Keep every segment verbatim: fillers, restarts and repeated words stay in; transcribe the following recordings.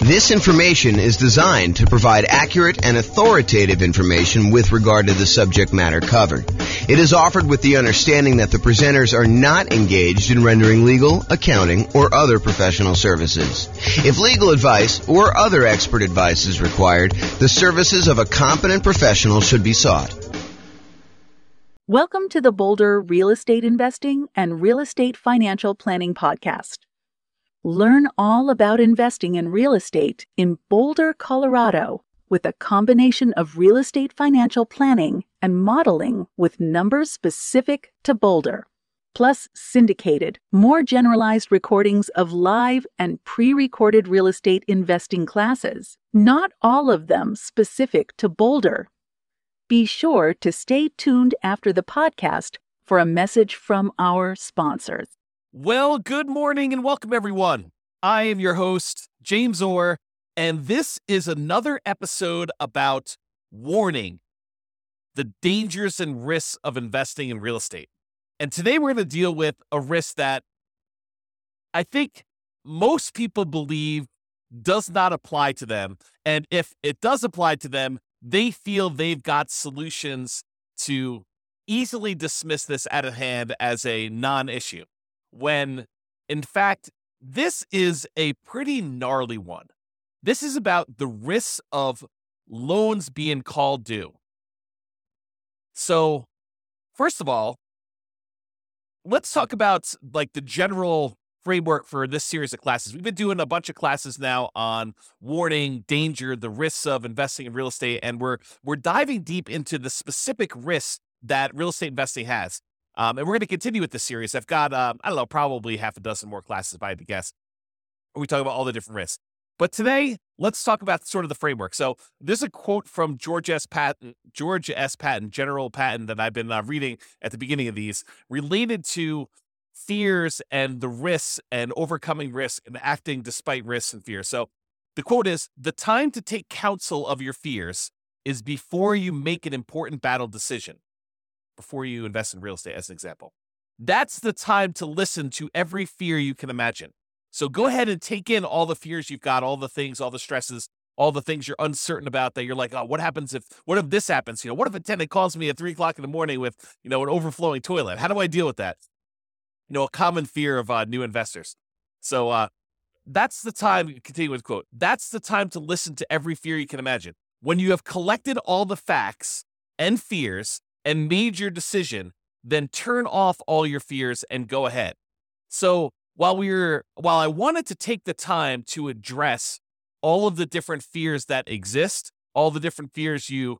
This information is designed to provide accurate and authoritative information with regard to the subject matter covered. It is offered with the understanding that the presenters are not engaged in rendering legal, accounting, or other professional services. If legal advice or other expert advice is required, the services of a competent professional should be sought. Welcome to the Boulder Real Estate Investing and Real Estate Financial Planning Podcast. Learn all about investing in real estate in Boulder, Colorado, with a combination of real estate financial planning and modeling with numbers specific to Boulder, plus syndicated, more generalized recordings of live and pre-recorded real estate investing classes, not all of them specific to Boulder. Be sure to stay tuned after the podcast for a message from our sponsors. Well, good morning and welcome, everyone. I am your host, James Orr, and this is another episode about warning, the dangers and risks of investing in real estate. And today we're going to deal with a risk that I think most people believe does not apply to them. And if it does apply to them, they feel they've got solutions to easily dismiss this out of hand as a non-issue, when in fact, this is a pretty gnarly one. This is about the risks of loans being called due. So, first of all, let's talk about like the general framework for this series of classes. We've been doing a bunch of classes now on warning, danger, the risks of investing in real estate, and we're we're diving deep into the specific risks that real estate investing has. Um, and we're going to continue with this series. I've got, um, I don't know, probably half a dozen more classes, if I had to guess, where we talk about all the different risks. But today, let's talk about sort of the framework. So there's a quote from George S. Patton, George S. Patton, General Patton, that I've been uh, reading at the beginning of these, related to fears and the risks and overcoming risk and acting despite risks and fears. So the quote is, "The time to take counsel of your fears is before you make an important battle decision." Before you invest in real estate, as an example. That's the time to listen to every fear you can imagine. So go ahead and take in all the fears you've got, all the things, all the stresses, all the things you're uncertain about that you're like, oh, what happens if, what if this happens? You know, what if a tenant calls me at three o'clock in the morning with, you know, an overflowing toilet? How do I deal with that? You know, a common fear of uh, new investors. So uh, that's the time, continue with quote, "That's the time to listen to every fear you can imagine. When you have collected all the facts and fears and made your decision, then turn off all your fears and go ahead." So while we were, while I wanted to take the time to address all of the different fears that exist, all the different fears you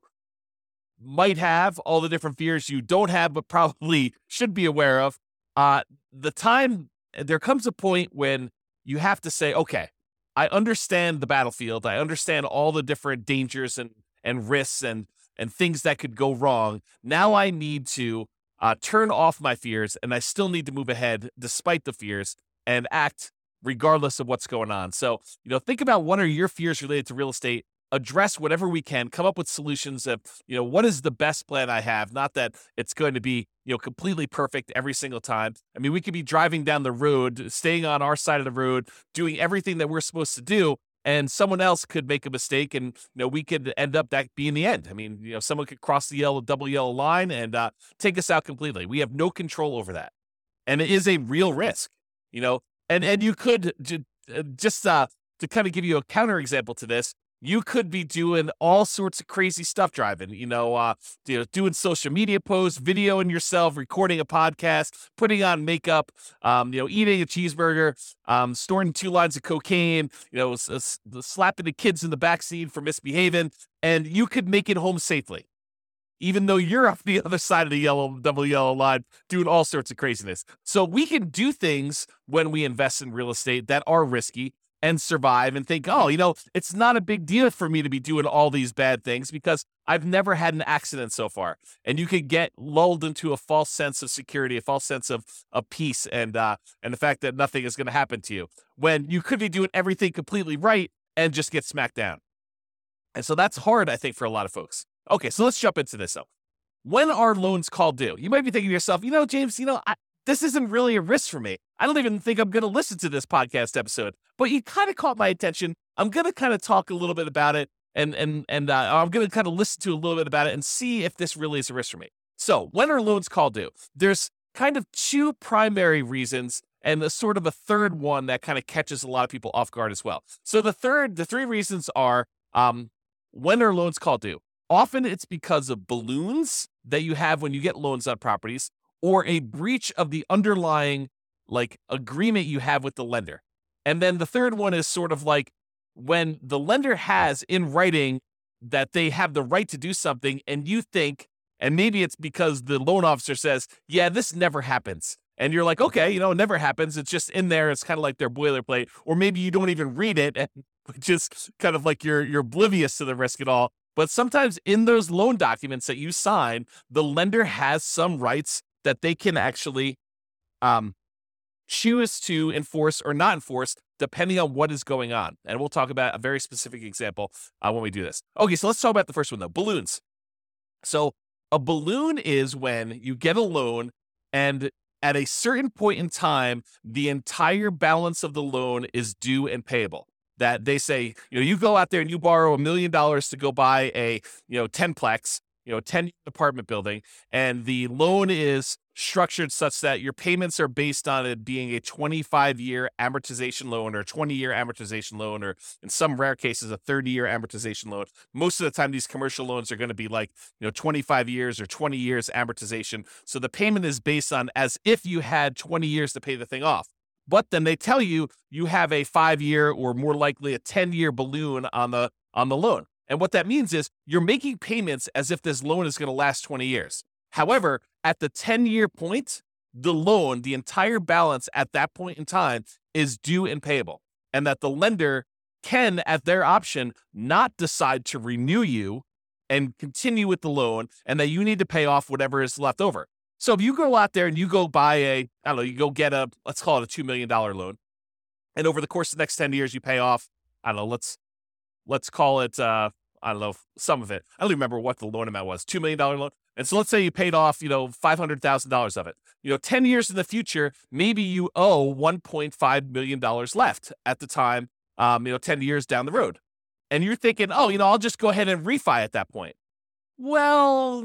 might have, all the different fears you don't have, but probably should be aware of, uh, the time, there comes a point when you have to say, okay, I understand the battlefield. I understand all the different dangers and, and risks and and things that could go wrong. Now I need to uh, turn off my fears, and I still need to move ahead despite the fears and act regardless of what's going on. So, you know, think about what are your fears related to real estate, address whatever we can, come up with solutions of, you know, what is the best plan I have? Not that it's going to be, you know, completely perfect every single time. I mean, we could be driving down the road, staying on our side of the road, doing everything that we're supposed to do, and someone else could make a mistake, and you know we could end up that being the end. I mean, you know, someone could cross the yellow, double yellow line and uh, take us out completely. We have no control over that, and it is a real risk. You know, and and you could j- just uh, to kind of give you a counterexample to this, you could be doing all sorts of crazy stuff driving. You know, uh, you know, doing social media posts, videoing yourself, recording a podcast, putting on makeup, um, you know, eating a cheeseburger, um, storing two lines of cocaine, you know, s- s- slapping the kids in the backseat for misbehaving, and you could make it home safely, even though you're off the other side of the yellow, double yellow line, doing all sorts of craziness. So we can do things when we invest in real estate that are risky and survive and think, oh, you know, it's not a big deal for me to be doing all these bad things because I've never had an accident so far. And you could get lulled into a false sense of security, a false sense of, of peace, and uh, and the fact that nothing is going to happen to you when you could be doing everything completely right and just get smacked down. And so that's hard, I think, for a lot of folks. Okay, so let's jump into this, though. When are loans called due? You might be thinking to yourself, you know, James, you know, I, this isn't really a risk for me. I don't even think I'm going to listen to this podcast episode. But you kind of caught my attention I'm going to kind of talk a little bit about it, and and and uh, I'm going to kind of listen to a little bit about it and see if this really is a risk for me. So when are loans called due? There's kind of two primary reasons and a sort of a third one that kind of catches a lot of people off guard as well. So the third, the three reasons are, um, when are loans called due? Often it's because of balloons that you have when you get loans on properties, or a breach of the underlying like agreement you have with the lender. And then the third one is sort of like when the lender has in writing that they have the right to do something, and you think, and maybe it's because the loan officer says, yeah, this never happens. And you're like, okay, you know, it never happens. It's just in there. It's kind of like their boilerplate. Or maybe you don't even read it, and just kind of like you're you're oblivious to the risk at all. But sometimes in those loan documents that you sign, the lender has some rights that they can actually um, choose to enforce or not enforce, depending on what is going on. And we'll talk about a very specific example uh, when we do this. Okay, so let's talk about the first one, though, balloons. So a balloon is when you get a loan, and at a certain point in time, the entire balance of the loan is due and payable. That they say, you know, you go out there and you borrow a million dollars to go buy a, you know, ten-plex, you know, ten apartment building, and the loan is structured such that your payments are based on it being a twenty-five year amortization loan or a twenty year amortization loan, or in some rare cases, a thirty year amortization loan. Most of the time, these commercial loans are going to be like, you know, twenty-five years or twenty years amortization. So the payment is based on as if you had twenty years to pay the thing off. But then they tell you you have a five year or more likely a ten year balloon on the on the loan. And what that means is you're making payments as if this loan is going to last twenty years. However, at the ten year point, the loan, the entire balance at that point in time is due and payable. And that the lender can, at their option, not decide to renew you and continue with the loan, and that you need to pay off whatever is left over. So if you go out there and you go buy a, I don't know, you go get a, let's call it a two million dollars loan, and over the course of the next ten years, you pay off, I don't know, let's, let's call it, uh, I don't know, some of it. I don't even remember what the loan amount was, two million dollars loan. And so let's say you paid off, you know, five hundred thousand dollars of it. You know, ten years in the future, maybe you owe one point five million dollars left at the time, um, you know, ten years down the road. And you're thinking, oh, you know, I'll just go ahead and refi at that point. Well,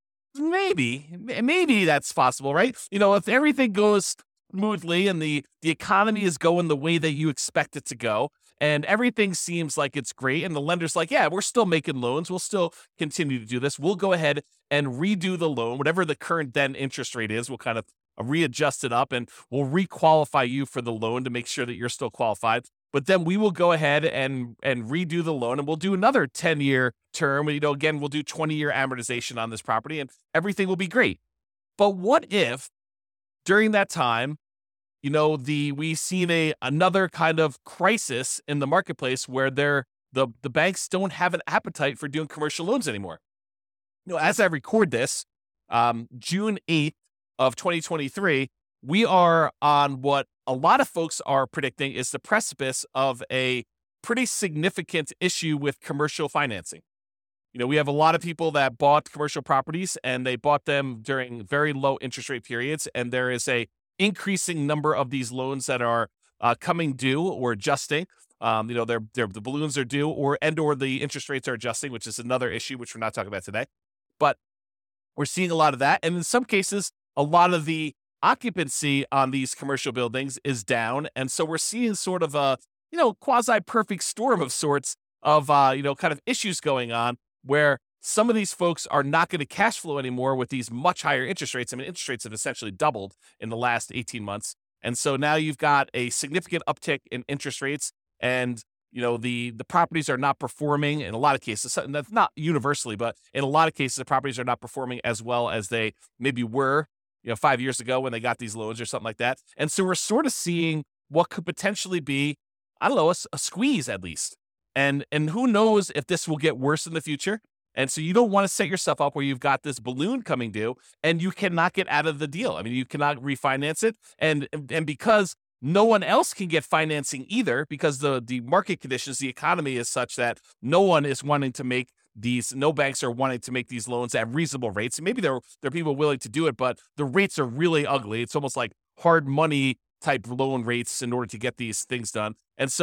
maybe, maybe that's possible, right? You know, if everything goes smoothly and the, the economy is going the way that you expect it to go, and everything seems like it's great, and the lender's like, yeah, we're still making loans. We'll still continue to do this. We'll go ahead and redo the loan. Whatever the current then interest rate is, we'll kind of readjust it up, and we'll requalify you for the loan to make sure that you're still qualified. But then we will go ahead and and redo the loan, and we'll do another ten-year term. You know, again, we'll do twenty-year amortization on this property, and everything will be great. But what if during that time, you know, the we've seen a another kind of crisis in the marketplace where they're, the the banks don't have an appetite for doing commercial loans anymore. You know, as I record this, um, June eighth of twenty twenty-three, we are on what a lot of folks are predicting is the precipice of a pretty significant issue with commercial financing. You know, we have a lot of people that bought commercial properties, and they bought them during very low interest rate periods, and there is a increasing number of these loans that are uh, coming due or adjusting. Um, you know, they're, they're, the balloons are due, or and or the interest rates are adjusting, which is another issue, which we're not talking about today. But we're seeing a lot of that. And in some cases, a lot of the occupancy on these commercial buildings is down. And so we're seeing sort of a, you know, quasi-perfect storm of sorts of, uh, you know, kind of issues going on where some of these folks are not going to cash flow anymore with these much higher interest rates. I mean, interest rates have essentially doubled in the last eighteen months. And so now you've got a significant uptick in interest rates, and, you know, the, the properties are not performing in a lot of cases. And that's not universally, but in a lot of cases, the properties are not performing as well as they maybe were, you know, five years ago when they got these loans or something like that. And so we're sort of seeing what could potentially be, I don't know, a, a squeeze at least. And, and who knows if this will get worse in the future. And so you don't want to set yourself up where you've got this balloon coming due and you cannot get out of the deal. I mean, you cannot refinance it. And, and because no one else can get financing either, because the, the market conditions, the economy is such that no one is wanting to make these, no banks are wanting to make these loans at reasonable rates. And maybe there, there are people willing to do it, but the rates are really ugly. It's almost like hard money type loan rates in order to get these things done. And so,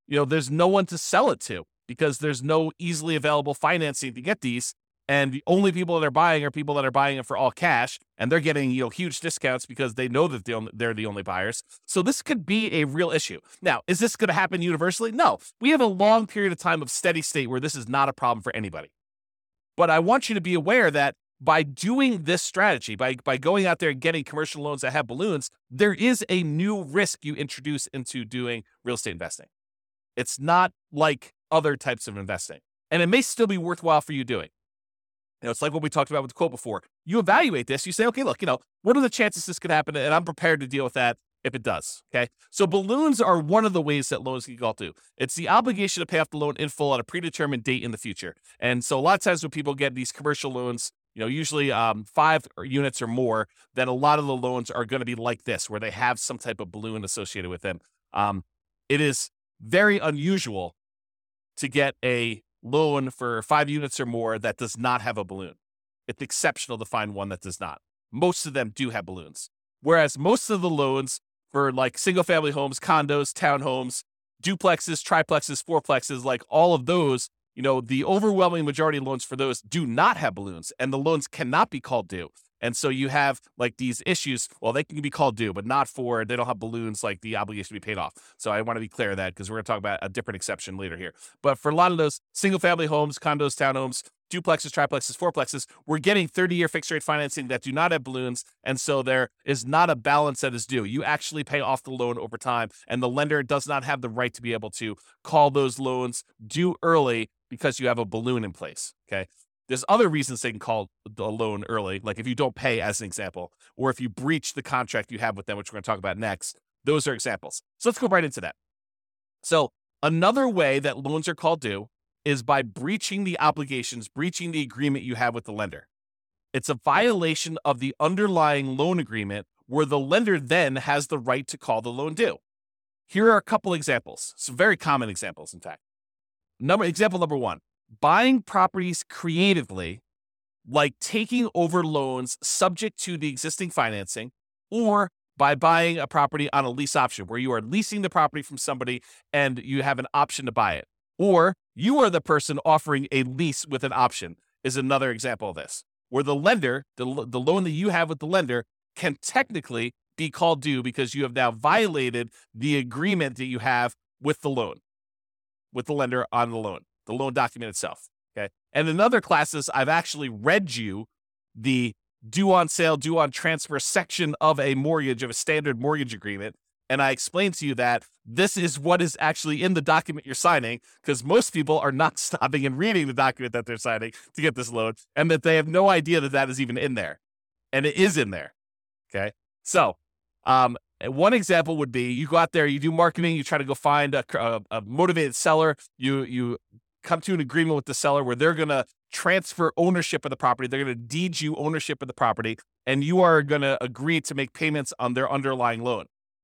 you know, there's no one to sell it to because there's no easily available financing to get these. And the only people that are buying are people that are buying it for all cash, and they're getting, you know, huge discounts because they know that they're the only buyers. So this could be a real issue. Now, is this going to happen universally? No. We have a long period of time of steady state where this is not a problem for anybody. But I want you to be aware that by doing this strategy, by, by going out there and getting commercial loans that have balloons, there is a new risk you introduce into doing real estate investing. It's not like other types of investing. And it may still be worthwhile for you doing. You know, it's like what we talked about with the quote before. You evaluate this. You say, okay, look, you know, what are the chances this could happen? And I'm prepared to deal with that if it does. Okay. So balloons are one of the ways that loans can go to. It's the obligation to pay off the loan in full at a predetermined date in the future. And so a lot of times when people get these commercial loans, you know, usually um, five units or more, then a lot of the loans are going to be like this, where they have some type of balloon associated with them. Um, it is very unusual to get a loan for five units or more that does not have a balloon. It's exceptional to find one that does not. Most of them do have balloons. Whereas most of the loans for like single family homes, condos, townhomes, duplexes, triplexes, fourplexes, like all of those, you know, the overwhelming majority of loans for those do not have balloons, and the loans cannot be called due. And so you have like these issues. Well, they can be called due, but not for, they don't have balloons like the obligation to be paid off. So I want to be clear of that because we're going to talk about a different exception later here. But for a lot of those single family homes, condos, townhomes, duplexes, triplexes, fourplexes, we're getting thirty-year fixed rate financing that do not have balloons. And so there is not a balance that is due. You actually pay off the loan over time, and the lender does not have the right to be able to call those loans due early because you have a balloon in place. Okay. There's other reasons they can call the loan early, like if you don't pay, as an example, or if you breach the contract you have with them, which we're going to talk about next. Those are examples. So let's go right into that. So another way that loans are called due is by breaching the obligations, breaching the agreement you have with the lender. It's a violation of the underlying loan agreement where the lender then has the right to call the loan due. Here are a couple examples, some very common examples, in fact. Number example number one. Buying properties creatively, like taking over loans subject to the existing financing, or by buying a property on a lease option where you are leasing the property from somebody and you have an option to buy it. Or you are the person offering a lease with an option is another example of this, where the lender, the, the loan that you have with the lender can technically be called due because you have now violated the agreement that you have with the loan, with the lender on the loan. The loan document itself, okay? And in other classes, I've actually read you the due on sale, due on transfer section of a mortgage, of a standard mortgage agreement, and I explained to you that this is what is actually in the document you're signing, because most people are not stopping and reading the document that they're signing to get this loan, and that they have no idea that that is even in there. And it is in there, okay? So, um, one example would be you go out there, you do marketing, you try to go find a, a, a motivated seller, you you come to an agreement with the seller where they're going to transfer ownership of the property. They're going to deed you ownership of the property, and you are going to agree to make payments on their underlying loan.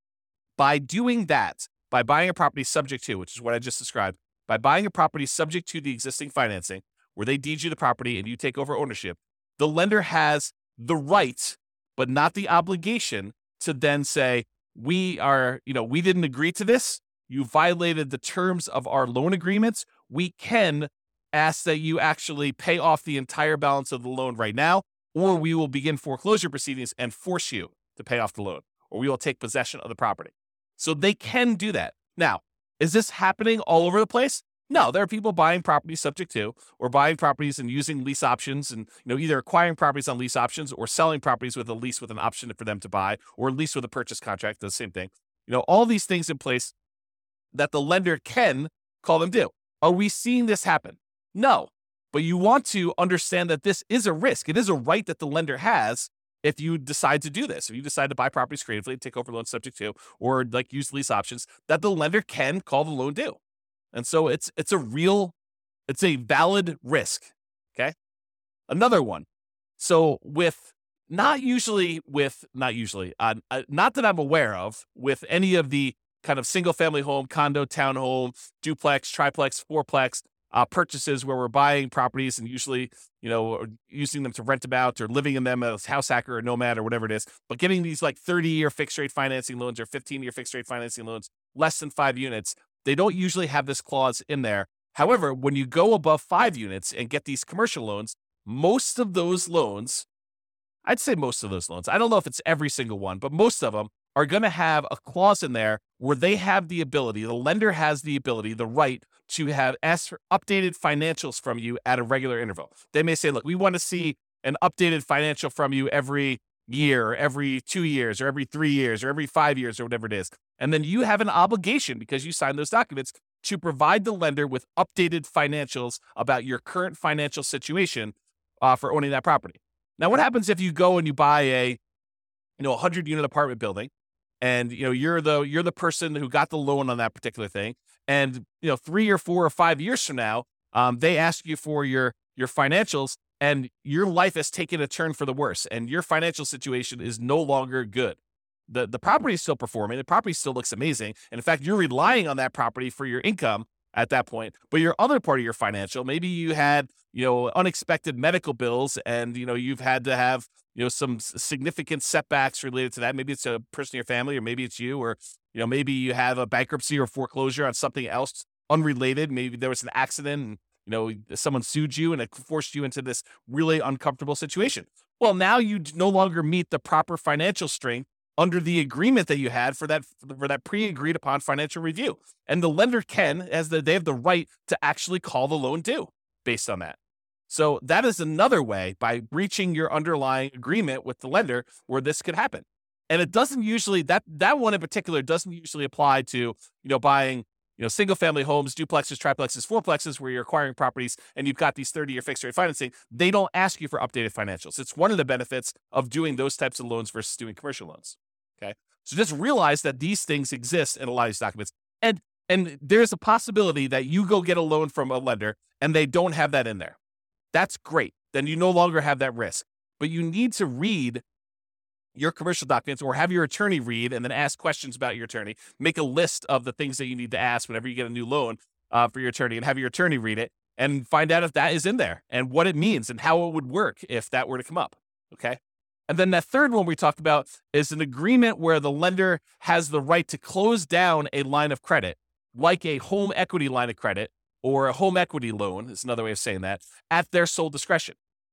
By doing that, by buying a property subject to, which is what I just described, by buying a property subject to the existing financing, where they deed you the property and you take over ownership, the lender has the right, but not the obligation, to then say, we are, you know, we didn't agree to this. You violated the terms of our loan agreements. We can ask that you actually pay off the entire balance of the loan right now, or we will begin foreclosure proceedings and force you to pay off the loan, or we will take possession of the property. So they can do that. Now, is this happening all over the place? No, there are people buying properties subject to, or buying properties and using lease options, and you know, either acquiring properties on lease options or selling properties with a lease with an option for them to buy, or lease with a purchase contract, the same thing. You know, all these things in place that the lender can call them due. Are we seeing this happen? No, but you want to understand that this is a risk. It is a right that the lender has if you decide to do this. If you decide to buy properties creatively, take over loans subject to, or like use lease options, that the lender can call the loan due. And so it's it's a real, it's a valid risk, okay? Another one. So with, not usually with, not usually, uh, uh, not that I'm aware of, with any of the kind of single family home, condo, townhome, duplex, triplex, fourplex uh, purchases where we're buying properties and usually, you know, using them to rent them out or living in them as house hacker or nomad or whatever it is, but getting these like thirty year fixed rate financing loans or fifteen year fixed rate financing loans, less than five units. They don't usually have this clause in there. However, when you go above five units and get these commercial loans, most of those loans, I'd say most of those loans, I don't know if it's every single one, but most of them are going to have a clause in there where they have the ability, the lender has the ability, the right to have ask for updated financials from you at a regular interval. They may say, look, we want to see an updated financial from you every year, or every two years, or every three years, or every five years, or whatever it is. And then you have an obligation, because you signed those documents, to provide the lender with updated financials about your current financial situation uh, for owning that property. Now, what happens if you go and you buy a, you know, a hundred unit apartment building, and you know you're the you're the person who got the loan on that particular thing, and you know three or four or five years from now, um, they ask you for your your financials, and your life has taken a turn for the worse, and your financial situation is no longer good. The the property is still performing. The property still looks amazing. And in fact, you're relying on that property for your income at that point. But your other part of your financial, maybe you had, you know, unexpected medical bills, and, you know, you've had to have, you know, some significant setbacks related to that. Maybe it's a person in your family, or maybe it's you, or, you know, maybe you have a bankruptcy or foreclosure on something else unrelated. Maybe there was an accident and, you know, someone sued you and it forced you into this really uncomfortable situation. Well, now you no longer meet the proper financial strength under the agreement that you had for that for that pre-agreed upon financial review. And the lender can, as the, they have the right to actually call the loan due based on that. So that is another way, by breaching your underlying agreement with the lender, where this could happen. And it doesn't usually, that that one in particular doesn't usually apply to, you know, buying, you know, single family homes, duplexes, triplexes, fourplexes, where you're acquiring properties and you've got these thirty year fixed rate financing. They don't ask you for updated financials. It's one of the benefits of doing those types of loans versus doing commercial loans. Okay. So just realize that these things exist in a lot of these documents. And, and there's a possibility that you go get a loan from a lender and they don't have that in there. That's great. Then you no longer have that risk. But you need to read your commercial documents, or have your attorney read and then ask questions about your attorney. Make a list of the things that you need to ask whenever you get a new loan uh, for your attorney, and have your attorney read it and find out if that is in there and what it means and how it would work if that were to come up. Okay. And then that third one we talked about is an agreement where the lender has the right to close down a line of credit, like a home equity line of credit or a home equity loan, is another way of saying that, at their sole discretion.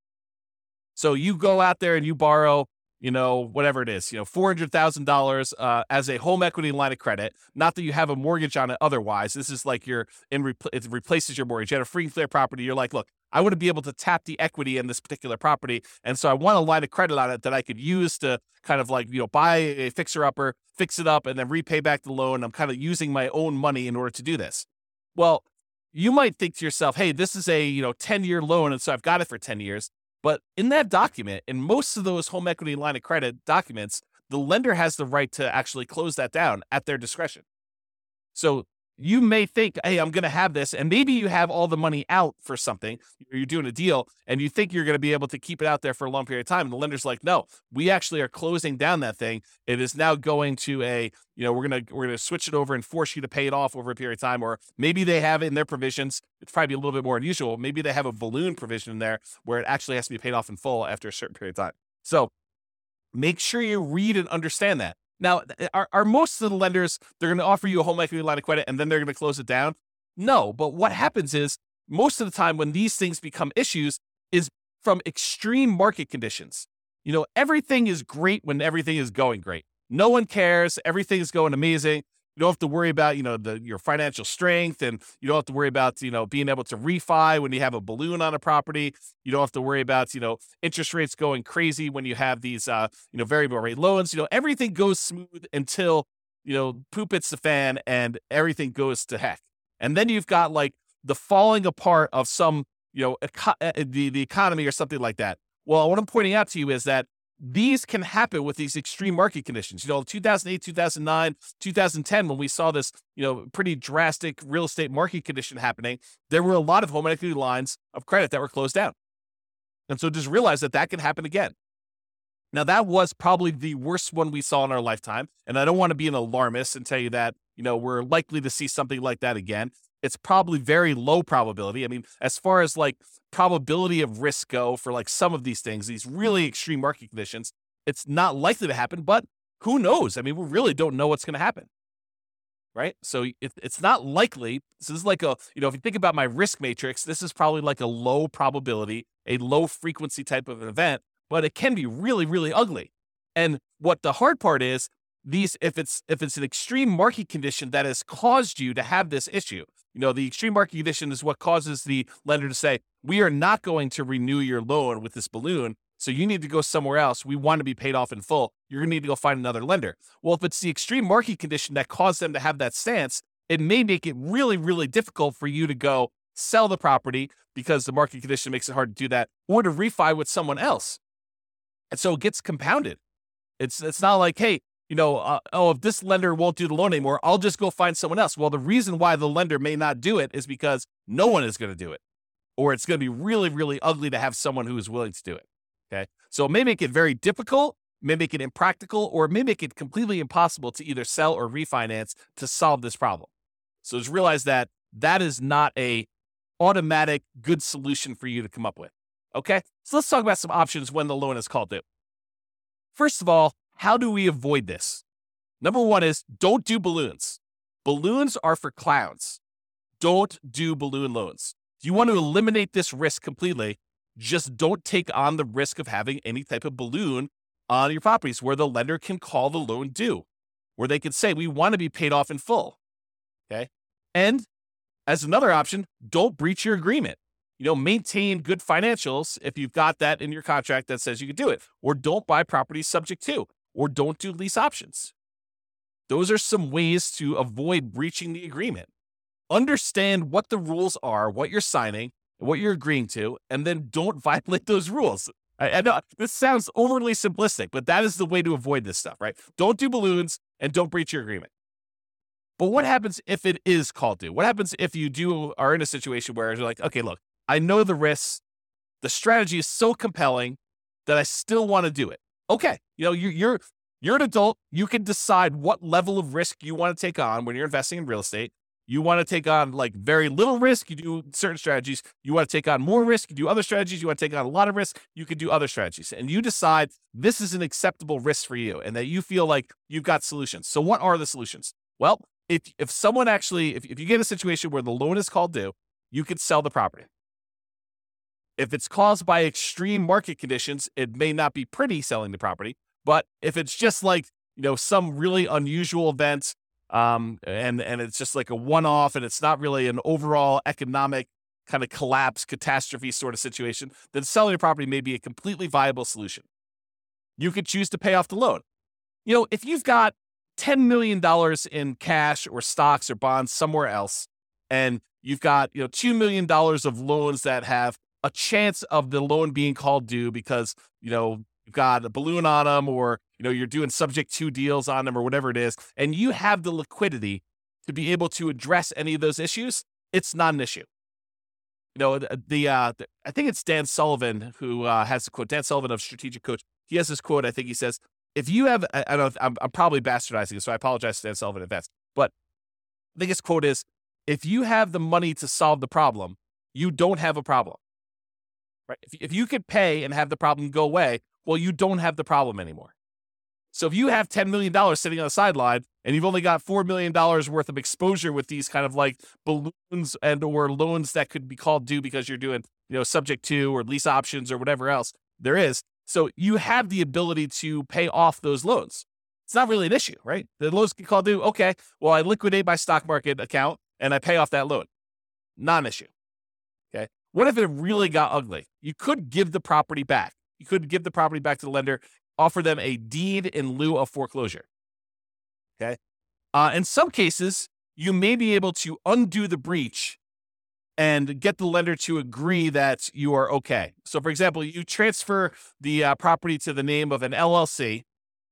So you go out there and you borrow, you know, whatever it is, you know, four hundred thousand dollars uh, as a home equity line of credit. Not that you have a mortgage on it otherwise. This is like you're in, repl- it replaces your mortgage. You had a free and clear property. You're like, look, I want to be able to tap the equity in this particular property. And so I want a line of credit on it that I could use to kind of like, you know, buy a fixer upper, fix it up, and then repay back the loan. I'm kind of using my own money in order to do this. Well, you might think to yourself, hey, this is a, you know, ten year loan. And so I've got it for ten years. But in that document, in most of those home equity line of credit documents, the lender has the right to actually close that down at their discretion. So you may think, hey, I'm going to have this, and maybe you have all the money out for something, or you're doing a deal, and you think you're going to be able to keep it out there for a long period of time. And the lender's like, no, we actually are closing down that thing. It is now going to a, you know, we're going to, we're going to switch it over and force you to pay it off over a period of time. Or maybe they have it in their provisions. It's probably a little bit more unusual. Maybe they have a balloon provision in there where it actually has to be paid off in full after a certain period of time. So make sure you read and understand that. Now, are, are most of the lenders, they're going to offer you a home equity line of credit and then they're going to close it down? No, but what happens is most of the time when these things become issues is from extreme market conditions. You know, everything is great when everything is going great. No one cares. Everything is going amazing. You don't have to worry about, you know, the, your financial strength, and you don't have to worry about, you know, being able to refi when you have a balloon on a property. You don't have to worry about, you know, interest rates going crazy when you have these, uh, you know, variable rate loans. You know, everything goes smooth until, you know, poop hits the fan and everything goes to heck. And then you've got like the falling apart of some, you know, eco- the, the economy or something like that. Well, what I'm pointing out to you is that these can happen with these extreme market conditions. You know, two thousand eight, two thousand nine, two thousand ten, when we saw this, you know, pretty drastic real estate market condition happening, there were a lot of home equity lines of credit that were closed down. And so just realize that that can happen again. Now, that was probably the worst one we saw in our lifetime. And I don't want to be an alarmist and tell you that, you know, we're likely to see something like that again. It's probably very low probability. I mean, as far as like probability of risk go for like some of these things, these really extreme market conditions, it's not likely to happen, but who knows? I mean, we really don't know what's going to happen. right? So it, it's not likely. This is like a, you know, if you think about my risk matrix, this is probably like a low probability, a low frequency type of an event, but it can be really, really ugly. And what the hard part is, these, if it's if it's an extreme market condition that has caused you to have this issue, you know, the extreme market condition is what causes the lender to say, we are not going to renew your loan with this balloon, so you need to go somewhere else. We want to be paid off in full. You're going to need to go find another lender. Well, if it's the extreme market condition that caused them to have that stance, it may make it really, really difficult for you to go sell the property because the market condition makes it hard to do that, or to refi with someone else. And so it gets compounded. It's it's not like, hey, you know, uh, oh, if this lender won't do the loan anymore, I'll just go find someone else. Well, the reason why the lender may not do it is because no one is going to do it, or it's going to be really, really ugly to have someone who is willing to do it. Okay. So it may make it very difficult, may make it impractical, or it may make it completely impossible to either sell or refinance to solve this problem. So just realize that that is not a automatic good solution for you to come up with. Okay. So let's talk about some options when the loan is called due. First of all, how do we avoid this? Number one is don't do balloons. Balloons are for clowns. Don't do balloon loans. If you want to eliminate this risk completely, just don't take on the risk of having any type of balloon on your properties where the lender can call the loan due, where they could say, we want to be paid off in full. Okay. And as another option, don't breach your agreement. You know, maintain good financials if you've got that in your contract that says you can do it, or don't buy properties subject to, or don't do lease options. Those are some ways to avoid breaching the agreement. Understand what the rules are, what you're signing, what you're agreeing to, and then don't violate those rules. I, I know this sounds overly simplistic, but that is the way to avoid this stuff, right? Don't do balloons and don't breach your agreement. But what happens if it is called due? What happens if you do are in a situation where you're like, okay, look, I know the risks. The strategy is so compelling that I still want to do it. Okay, you know, you're you're you're an adult. You can decide what level of risk you want to take on when you're investing in real estate. You want to take on like very little risk, you do certain strategies. You want to take on more risk, you do other strategies. You want to take on a lot of risk, you can do other strategies. And you decide this is an acceptable risk for you and that you feel like you've got solutions. So what are the solutions? Well, if if someone actually, if, if you get a situation where the loan is called due, you could sell the property. If it's caused by extreme market conditions, it may not be pretty selling the property. But if it's just like, you know, some really unusual event, Um, and, and it's just like a one-off and it's not really an overall economic kind of collapse, catastrophe sort of situation, then selling your property may be a completely viable solution. You could choose to pay off the loan. You know, if you've got ten million dollars in cash or stocks or bonds somewhere else, and you've got, you know, two million dollars of loans that have a chance of the loan being called due because, you know, you've got a balloon on them, or, you know, you're doing subject to deals on them or whatever it is, and you have the liquidity to be able to address any of those issues, it's not an issue. You know, the, the uh, the, I think it's Dan Sullivan who uh, has the quote, Dan Sullivan of Strategic Coach. He has this quote, I think he says, if you have, I, I don't know, I'm, I'm probably bastardizing it, so I apologize to Dan Sullivan in advance, but I think his quote is, if you have the money to solve the problem, you don't have a problem. Right? If, if you could pay and have the problem go away, well, you don't have the problem anymore. So if you have ten million dollars sitting on the sideline and you've only got four million dollars worth of exposure with these kind of like balloons and or loans that could be called due because you're doing, you know, subject to or lease options or whatever else there is. So you have the ability to pay off those loans. It's not really an issue, right? The loans get called due. Okay, well, I liquidate my stock market account and I pay off that loan. Not an issue. Okay. What if it really got ugly? You could give the property back. You could give the property back to the lender, offer them a deed in lieu of foreclosure. Okay. Uh, in some cases, you may be able to undo the breach and get the lender to agree that you are okay. So, for example, you transfer the uh, property to the name of an L L C,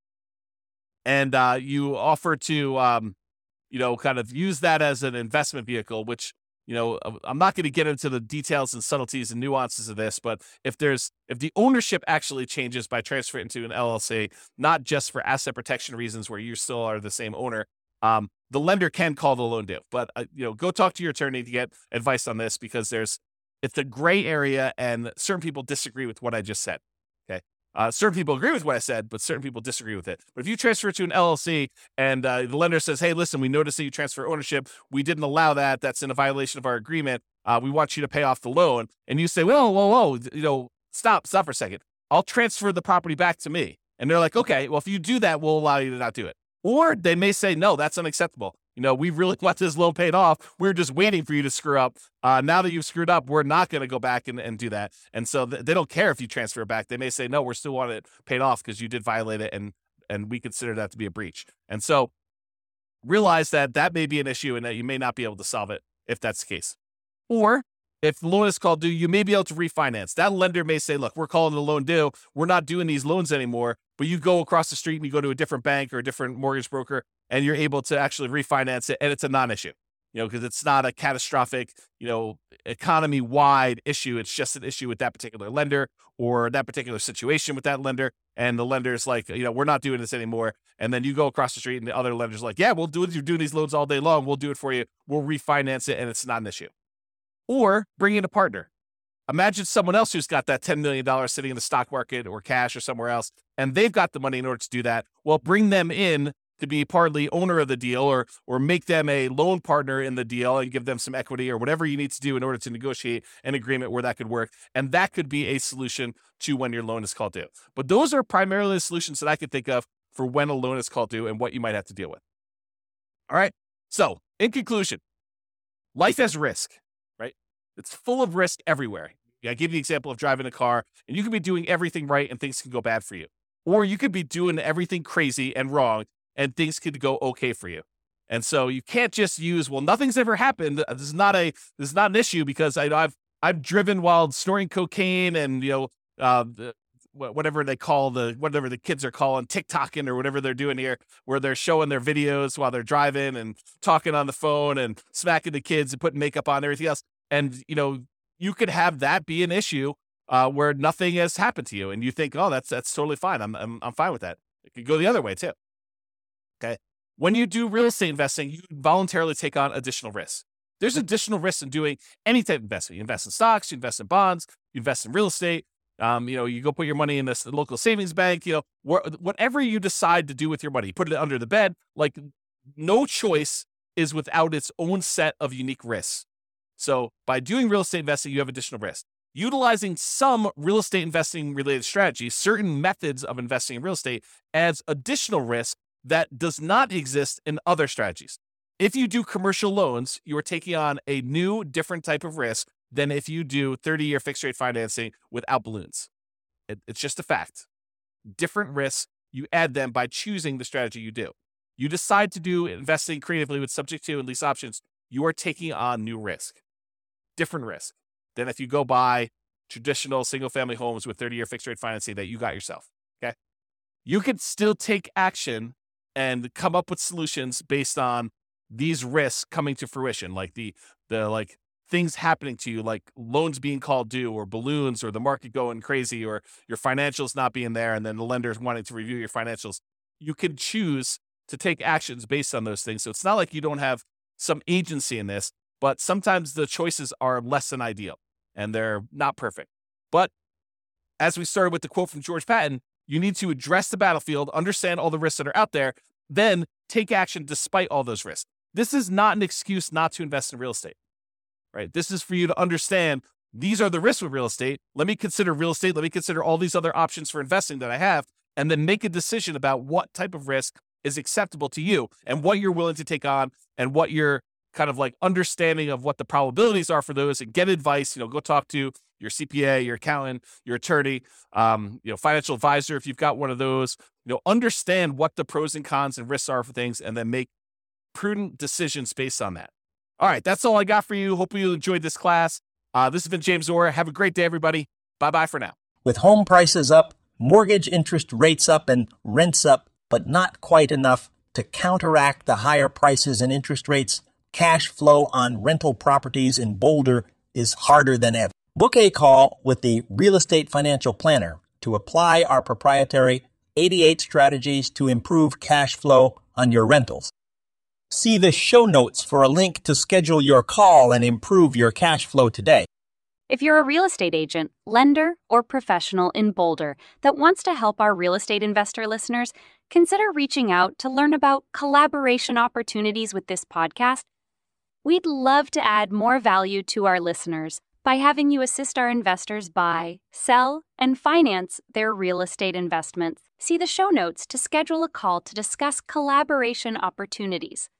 and uh, you offer to, um, you know, kind of use that as an investment vehicle, which, you know, I'm not going to get into the details and subtleties and nuances of this, but if there's, if the ownership actually changes by transferring to an L L C, not just for asset protection reasons where you still are the same owner, um, the lender can call the loan due. But, uh, you know, go talk to your attorney to get advice on this because there's, it's a gray area and certain people disagree with what I just said. Okay. Uh, certain people agree with what I said, but certain people disagree with it. But if you transfer to an L L C and uh, the lender says, hey, listen, we noticed that you transfer ownership. We didn't allow that. That's in a violation of our agreement. Uh, we want you to pay off the loan. And you say, whoa, whoa, whoa, you know, stop, stop for a second. I'll transfer the property back to me. And they're like, okay, well, if you do that, we'll allow you to not do it. Or they may say, no, that's unacceptable. You know, we really want this loan paid off. We're just waiting for you to screw up. Uh, now that you've screwed up, we're not going to go back and, and do that. And so th- they don't care if you transfer it back. They may say, no, we're still wanting it paid off because you did violate it, and and we consider that to be a breach. And so realize that that may be an issue and that you may not be able to solve it if that's the case. Or if the loan is called due, you may be able to refinance. That lender may say, look, we're calling the loan due. We're not doing these loans anymore. But you go across the street and you go to a different bank or a different mortgage broker, and you're able to actually refinance it. And it's a non-issue, you know, because it's not a catastrophic, you know, economy-wide issue. It's just an issue with that particular lender or that particular situation with that lender. And the lender's like, you know, we're not doing this anymore. And then you go across the street and the other lender's like, yeah, we'll do it. You're doing these loans all day long. We'll do it for you. We'll refinance it. And it's not an issue. Or bring in a partner. Imagine someone else who's got that ten million dollars sitting in the stock market or cash or somewhere else, and they've got the money in order to do that. Well, bring them in to be partly owner of the deal, or or make them a loan partner in the deal and give them some equity or whatever you need to do in order to negotiate an agreement where that could work. And that could be a solution to when your loan is called due. But those are primarily the solutions that I could think of for when a loan is called due and what you might have to deal with. All right. So in conclusion, life has risk, right? It's full of risk everywhere. I give the example of driving a car, and you could be doing everything right and things can go bad for you. Or you could be doing everything crazy and wrong and things could go okay for you. And so you can't just use, well, nothing's ever happened. This is not a this is not an issue because I, I've I've driven while snorting cocaine and, you know, uh, the, whatever they call the whatever the kids are calling TikToking or whatever they're doing here, where they're showing their videos while they're driving and talking on the phone and smacking the kids and putting makeup on and everything else. And, you know, you could have that be an issue uh, where nothing has happened to you, and you think, "Oh, that's that's totally fine. I'm I'm I'm fine with that." It could go the other way too. Okay, when you do real estate investing, you voluntarily take on additional risks. There's additional risks in doing any type of investment. You invest in stocks, you invest in bonds, you invest in real estate. Um, you know, you go put your money in this local savings bank. You know, wh- whatever you decide to do with your money, you put it under the bed. Like, no choice is without its own set of unique risks. So by doing real estate investing, you have additional risk. Utilizing some real estate investing related strategies, certain methods of investing in real estate adds additional risk that does not exist in other strategies. If you do commercial loans, you are taking on a new, different type of risk than if you do thirty-year fixed rate financing without balloons. It, it's just a fact. Different risks, you add them by choosing the strategy you do. You decide to do investing creatively with subject to and lease options, you are taking on new risk. Different risk than if you go buy traditional single-family homes with thirty-year fixed-rate financing that you got yourself, okay? You could still take action and come up with solutions based on these risks coming to fruition, like the the like things happening to you, like loans being called due or balloons or the market going crazy or your financials not being there and then the lenders wanting to review your financials. You can choose to take actions based on those things. So it's not like you don't have some agency in this, but sometimes the choices are less than ideal and they're not perfect. But as we started with the quote from George Patton, you need to address the battlefield, understand all the risks that are out there, then take action despite all those risks. This is not an excuse not to invest in real estate, right? This is for you to understand these are the risks with real estate. Let me consider real estate. Let me consider all these other options for investing that I have, and then make a decision about what type of risk is acceptable to you and what you're willing to take on and what you're kind of like understanding of what the probabilities are for those, and get advice. You know, go talk to your C P A, your accountant, your attorney, um, you know, financial advisor if you've got one of those. You know, understand what the pros and cons and risks are for things, and then make prudent decisions based on that. All right, that's all I got for you. Hope you enjoyed this class. Uh, this has been James Orr. Have a great day, everybody. Bye bye for now. With home prices up, mortgage interest rates up, and rents up, but not quite enough to counteract the higher prices and interest rates, cash flow on rental properties in Boulder is harder than ever. Book a call with the Real Estate Financial Planner to apply our proprietary eighty-eight strategies to improve cash flow on your rentals. See the show notes for a link to schedule your call and improve your cash flow today. If you're a real estate agent, lender, or professional in Boulder that wants to help our real estate investor listeners, consider reaching out to learn about collaboration opportunities with this podcast. We'd love to add more value to our listeners by having you assist our investors buy, sell, and finance their real estate investments. See the show notes to schedule a call to discuss collaboration opportunities.